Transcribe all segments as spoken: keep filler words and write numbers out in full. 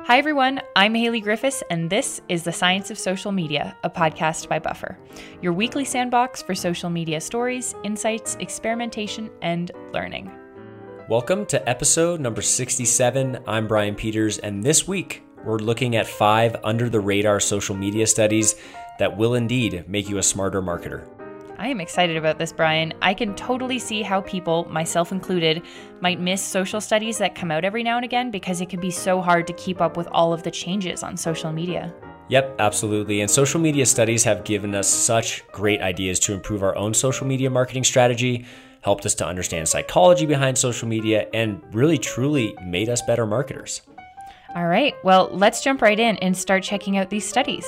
Hi everyone, I'm Haley Griffiths, and this is The Science of Social Media, a podcast by Buffer, your weekly sandbox for social media stories, insights, experimentation, and learning. Welcome to episode number sixty-seven. I'm Brian Peters, and this week we're looking at five under-the-radar social media studies that will indeed make you a smarter marketer. I am excited about this, Brian. I can totally see how people, myself included, might miss social studies that come out every now and again because it can be so hard to keep up with all of the changes on social media. Yep, absolutely. And social media studies have given us such great ideas to improve our own social media marketing strategy, helped us to understand psychology behind social media, and really truly made us better marketers. All right, well, let's jump right in and start checking out these studies.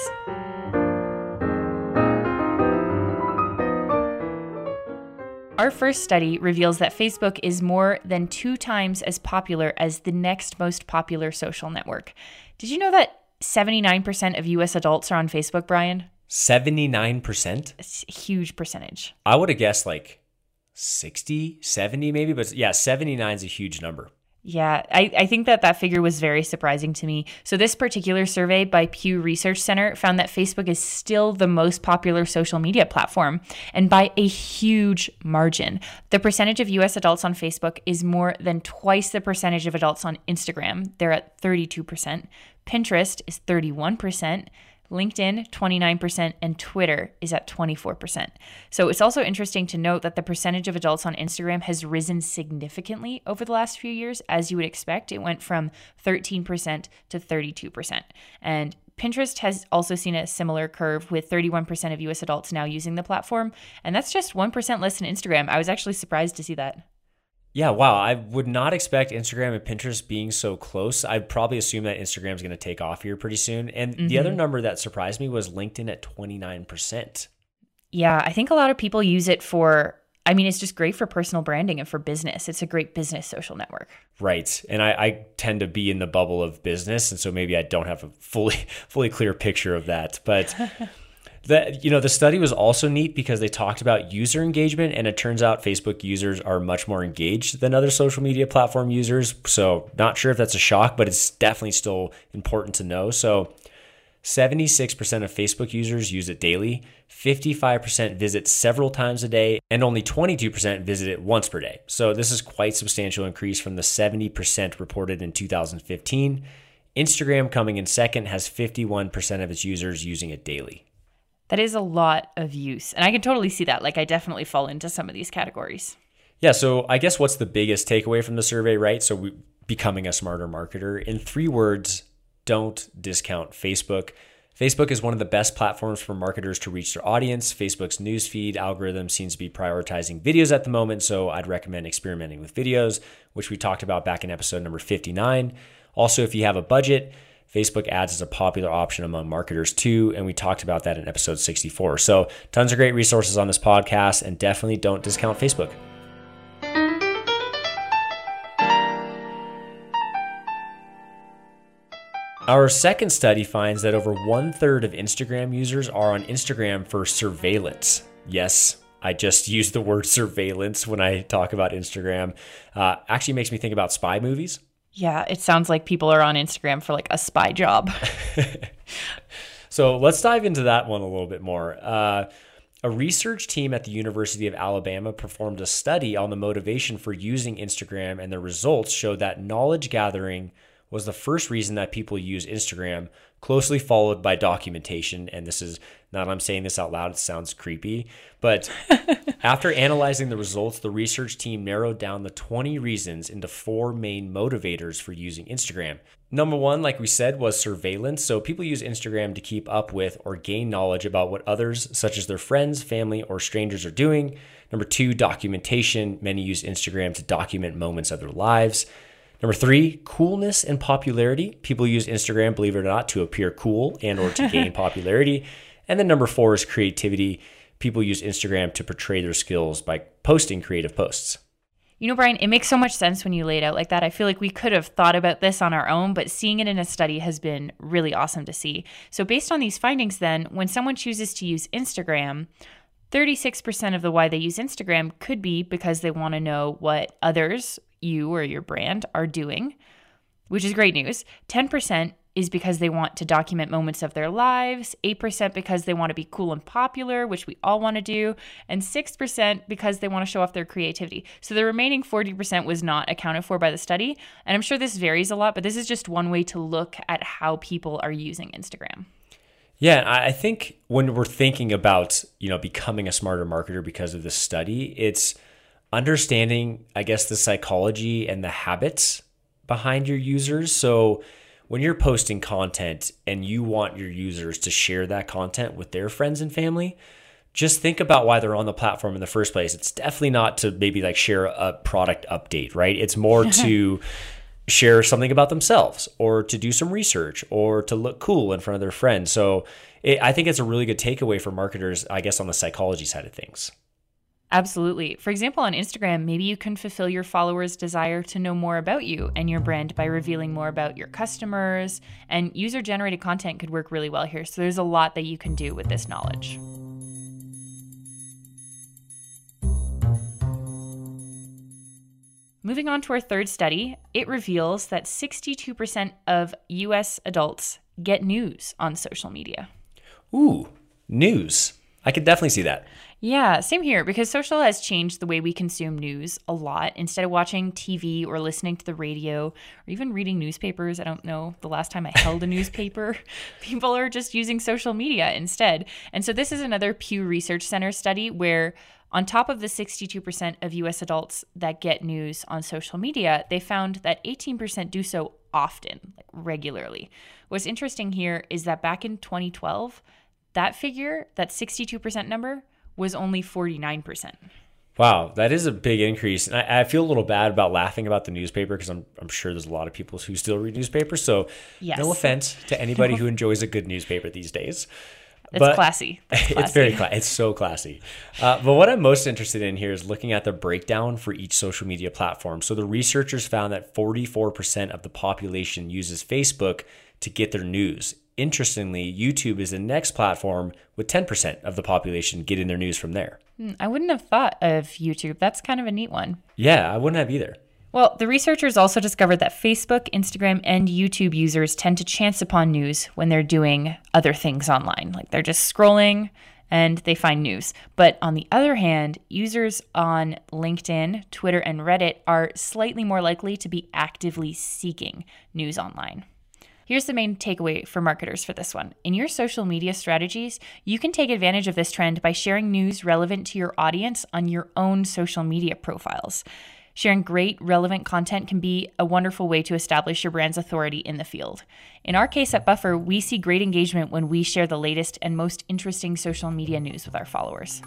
Our first study reveals that Facebook is more than two times as popular as the next most popular social network. Did you know that seventy-nine percent of U S adults are on Facebook, Brian? seventy-nine percent? It's a huge percentage. I would have guessed like sixty, seventy maybe, but yeah, seventy-nine is a huge number. Yeah, I, I think that that figure was very surprising to me. So this particular survey by Pew Research Center found that Facebook is still the most popular social media platform, and by a huge margin. The percentage of U S adults on Facebook is more than twice the percentage of adults on Instagram. They're at thirty-two percent. Pinterest is thirty-one percent. LinkedIn, twenty-nine percent, and Twitter is at twenty-four percent. So it's also interesting to note that the percentage of adults on Instagram has risen significantly over the last few years. As you would expect, it went from thirteen percent to thirty-two percent. And Pinterest has also seen a similar curve with thirty-one percent of U S adults now using the platform. And that's just one percent less than Instagram. I was actually surprised to see that. Yeah, wow. I would not expect Instagram and Pinterest being so close. I'd probably assume that Instagram is going to take off here pretty soon. And mm-hmm. the other number that surprised me was LinkedIn at twenty-nine percent. Yeah, I think a lot of people use it for, I mean, it's just great for personal branding and for business. It's a great business social network. Right. And I, I tend to be in the bubble of business. And so maybe I don't have a fully, fully clear picture of that. But The, you know, the study was also neat because they talked about user engagement, and it turns out Facebook users are much more engaged than other social media platform users. So not sure if that's a shock, but it's definitely still important to know. So seventy-six percent of Facebook users use it daily, fifty-five percent visit several times a day, and only twenty-two percent visit it once per day. So this is quite a substantial increase from the seventy percent reported in two thousand fifteen. Instagram, coming in second, has fifty-one percent of its users using it daily. That is a lot of use. And I can totally see that. Like, I definitely fall into some of these categories. Yeah. So I guess what's the biggest takeaway from the survey, right? So we, becoming a smarter marketer. In three words, don't discount Facebook. Facebook is one of the best platforms for marketers to reach their audience. Facebook's newsfeed algorithm seems to be prioritizing videos at the moment. So I'd recommend experimenting with videos, which we talked about back in episode number fifty-nine. Also, if you have a budget, Facebook ads is a popular option among marketers too, and we talked about that in episode sixty-four. So tons of great resources on this podcast, and definitely don't discount Facebook. Our second study finds that over one third of Instagram users are on Instagram for surveillance. Yes, I just used the word surveillance when I talk about Instagram. Uh, actually makes me think about spy movies. Yeah, it sounds like people are on Instagram for like a spy job. So let's dive into that one a little bit more. Uh, a research team at the University of Alabama performed a study on the motivation for using Instagram, and the results showed that knowledge gathering was the first reason that people use Instagram, closely followed by documentation. And this is not, I'm saying this out loud, it sounds creepy, but after analyzing the results, the research team narrowed down the twenty reasons into four main motivators for using Instagram. Number one, like we said, was surveillance. So people use Instagram to keep up with or gain knowledge about what others, such as their friends, family, or strangers, are doing. Number two, documentation. Many use Instagram to document moments of their lives. Number three, coolness and popularity. People use Instagram, believe it or not, to appear cool and or to gain popularity. And then number four is creativity. People use Instagram to portray their skills by posting creative posts. You know, Brian, it makes so much sense when you lay it out like that. I feel like we could have thought about this on our own, but seeing it in a study has been really awesome to see. So based on these findings then, when someone chooses to use Instagram, thirty-six percent of the why they use Instagram could be because they want to know what others, you or your brand, are doing, which is great news. ten percent is because they want to document moments of their lives, eight percent because they want to be cool and popular, which we all want to do, and six percent because they want to show off their creativity. So the remaining forty percent was not accounted for by the study. And I'm sure this varies a lot, but this is just one way to look at how people are using Instagram. Yeah, I think when we're thinking about, you know, becoming a smarter marketer because of this study, it's understanding, I guess, the psychology and the habits behind your users. So when you're posting content and you want your users to share that content with their friends and family, just think about why they're on the platform in the first place. It's definitely not to maybe like share a product update, right? It's more to share something about themselves or to do some research or to look cool in front of their friends. So it, I think it's a really good takeaway for marketers, I guess, on the psychology side of things. Absolutely. For example, on Instagram, maybe you can fulfill your followers' desire to know more about you and your brand by revealing more about your customers, and user-generated content could work really well here. So there's a lot that you can do with this knowledge. Moving on to our third study, it reveals that sixty-two percent of U S adults get news on social media. Ooh, news. I could definitely see that. Yeah, same here, because social has changed the way we consume news a lot. Instead of watching T V or listening to the radio or even reading newspapers, I don't know the last time I held a newspaper, people are just using social media instead. And so this is another Pew Research Center study where on top of the sixty-two percent of U S adults that get news on social media, they found that eighteen percent do so often, like regularly. What's interesting here is that back in twenty twelve, that figure, that sixty-two percent number, was only forty-nine percent. Wow, that is a big increase. And I, I feel a little bad about laughing about the newspaper because I'm, I'm sure there's a lot of people who still read newspapers. So yes. No offense to anybody who enjoys a good newspaper these days. It's but classy. It's classy. It's very classy. It's so classy. Uh, but what I'm most interested in here is looking at the breakdown for each social media platform. So the researchers found that forty-four percent of the population uses Facebook to get their news. Interestingly, YouTube is the next platform with ten percent of the population getting their news from there. I wouldn't have thought of YouTube. That's kind of a neat one. Yeah, I wouldn't have either. Well, the researchers also discovered that Facebook, Instagram, and YouTube users tend to chance upon news when they're doing other things online. Like they're just scrolling and they find news. But on the other hand, users on LinkedIn, Twitter, and Reddit are slightly more likely to be actively seeking news online. Here's the main takeaway for marketers for this one. In your social media strategies, you can take advantage of this trend by sharing news relevant to your audience on your own social media profiles. Sharing great, relevant content can be a wonderful way to establish your brand's authority in the field. In our case at Buffer, we see great engagement when we share the latest and most interesting social media news with our followers.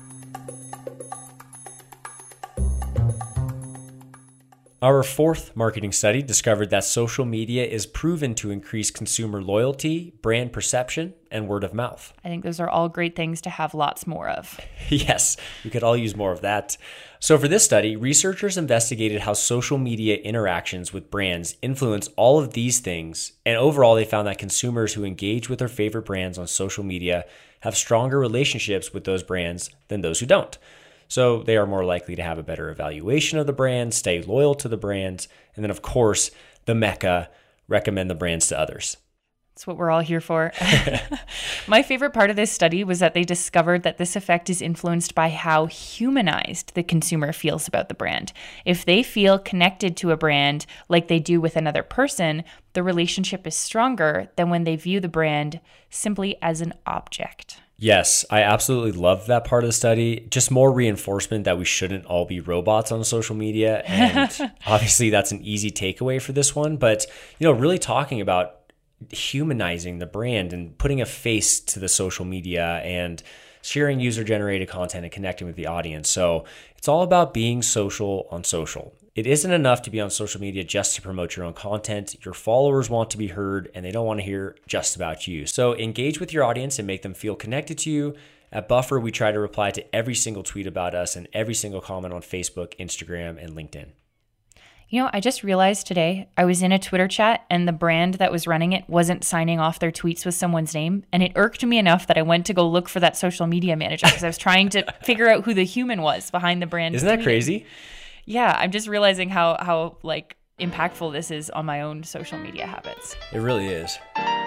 Our fourth marketing study discovered that social media is proven to increase consumer loyalty, brand perception, and word of mouth. I think those are all great things to have lots more of. Yes, we could all use more of that. So for this study, researchers investigated how social media interactions with brands influence all of these things. And overall, they found that consumers who engage with their favorite brands on social media have stronger relationships with those brands than those who don't. So they are more likely to have a better evaluation of the brand, stay loyal to the brands, and then, of course, the Mecca, recommend the brands to others. That's what we're all here for. My favorite part of this study was that they discovered that this effect is influenced by how humanized the consumer feels about the brand. If they feel connected to a brand like they do with another person, the relationship is stronger than when they view the brand simply as an object. Yes, I absolutely love that part of the study. Just more reinforcement that we shouldn't all be robots on social media. And obviously that's an easy takeaway for this one. But, you know, really talking about humanizing the brand and putting a face to the social media and sharing user-generated content and connecting with the audience. So it's all about being social on social. It isn't enough to be on social media just to promote your own content. Your followers want to be heard and they don't want to hear just about you. So engage with your audience and make them feel connected to you. At Buffer, we try to reply to every single tweet about us and every single comment on Facebook, Instagram, and LinkedIn. You know, I just realized today I was in a Twitter chat and the brand that was running it wasn't signing off their tweets with someone's name. And it irked me enough that I went to go look for that social media manager because I was trying to figure out who the human was behind the brand. Isn't that tweeting. Crazy? Yeah, I'm just realizing how, how like impactful this is on my own social media habits. It really is.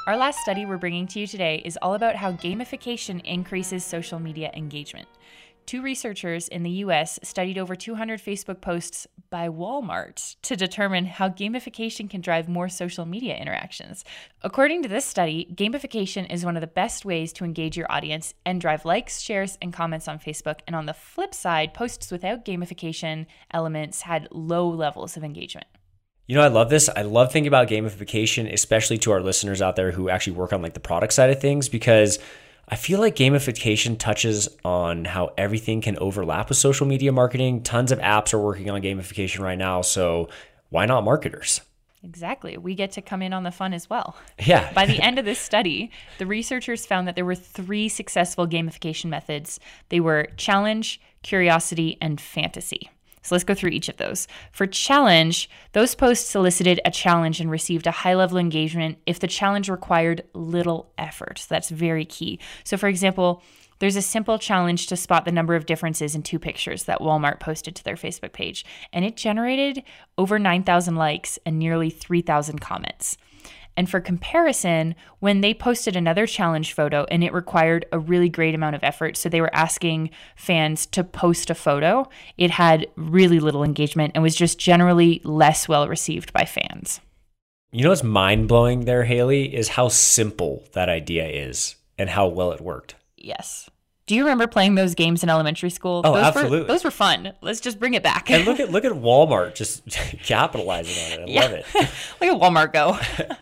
Our last study we're bringing to you today is all about how gamification increases social media engagement. Two researchers in the U S studied over two hundred Facebook posts by Walmart to determine how gamification can drive more social media interactions. According to this study, gamification is one of the best ways to engage your audience and drive likes, shares, and comments on Facebook. And on the flip side, posts without gamification elements had low levels of engagement. You know, I love this. I love thinking about gamification, especially to our listeners out there who actually work on like the product side of things, because I feel like gamification touches on how everything can overlap with social media marketing. Tons of apps are working on gamification right now, so why not marketers? Exactly. We get to come in on the fun as well. Yeah. By the end of this study, the researchers found that there were three successful gamification methods. They were challenge, curiosity, and fantasy. So let's go through each of those. For challenge, those posts solicited a challenge and received a high level engagement if the challenge required little effort. So that's very key. So for example, there's a simple challenge to spot the number of differences in two pictures that Walmart posted to their Facebook page, and it generated over nine thousand likes and nearly three thousand comments. And for comparison, when they posted another challenge photo and it required a really great amount of effort, so they were asking fans to post a photo, it had really little engagement and was just generally less well received by fans. You know what's mind-blowing there, Haley, is how simple that idea is and how well it worked. Yes. Do you remember playing those games in elementary school? Oh, those absolutely. Were, those were fun. Let's just bring it back. And look at look at Walmart just capitalizing on it. I yeah. love it. Look at Walmart go.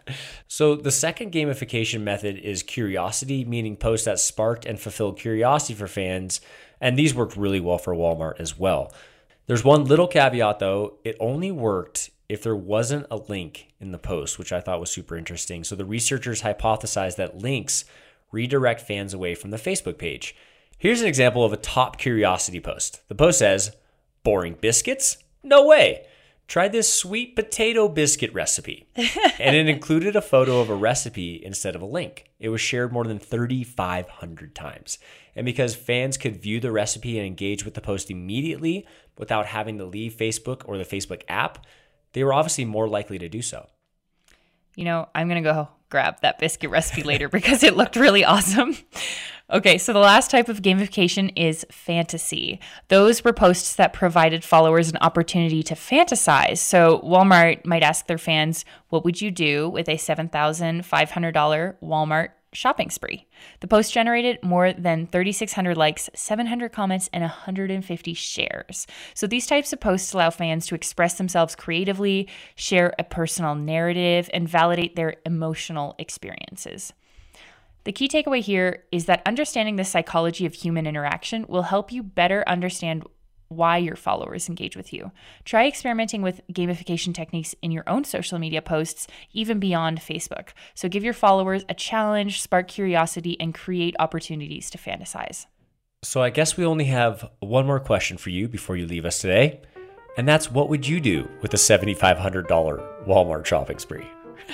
So the second gamification method is curiosity, meaning posts that sparked and fulfilled curiosity for fans. And these worked really well for Walmart as well. There's one little caveat though. It only worked if there wasn't a link in the post, which I thought was super interesting. So the researchers hypothesized that links redirect fans away from the Facebook page. Here's an example of a top curiosity post. The post says, boring biscuits? No way. Try this sweet potato biscuit recipe. And it included a photo of a recipe instead of a link. It was shared more than thirty-five hundred times. And because fans could view the recipe and engage with the post immediately without having to leave Facebook or the Facebook app, they were obviously more likely to do so. You know, I'm going to go grab that biscuit recipe later because it looked really awesome. Okay, so the last type of gamification is fantasy. Those were posts that provided followers an opportunity to fantasize. So Walmart might ask their fans, what would you do with a seven thousand five hundred dollars Walmart shopping spree? The post generated more than thirty-six hundred likes, seven hundred comments, and one hundred fifty shares. So these types of posts allow fans to express themselves creatively, share a personal narrative, and validate their emotional experiences. The key takeaway here is that understanding the psychology of human interaction will help you better understand why your followers engage with you. Try experimenting with gamification techniques in your own social media posts, even beyond Facebook. So give your followers a challenge, spark curiosity, and create opportunities to fantasize. So I guess we only have one more question for you before you leave us today. And that's, what would you do with a seven thousand five hundred dollars Walmart shopping spree?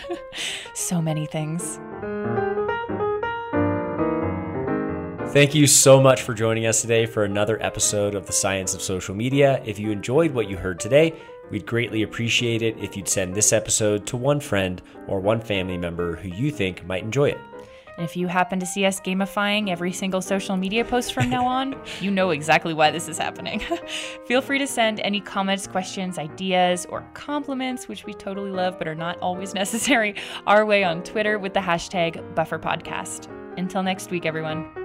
So many things. Thank you so much for joining us today for another episode of The Science of Social Media. If you enjoyed what you heard today, we'd greatly appreciate it if you'd send this episode to one friend or one family member who you think might enjoy it. And if you happen to see us gamifying every single social media post from now on, you know exactly why this is happening. Feel free to send any comments, questions, ideas, or compliments, which we totally love but are not always necessary, our way on Twitter with the hashtag BufferPodcast. Until next week, everyone.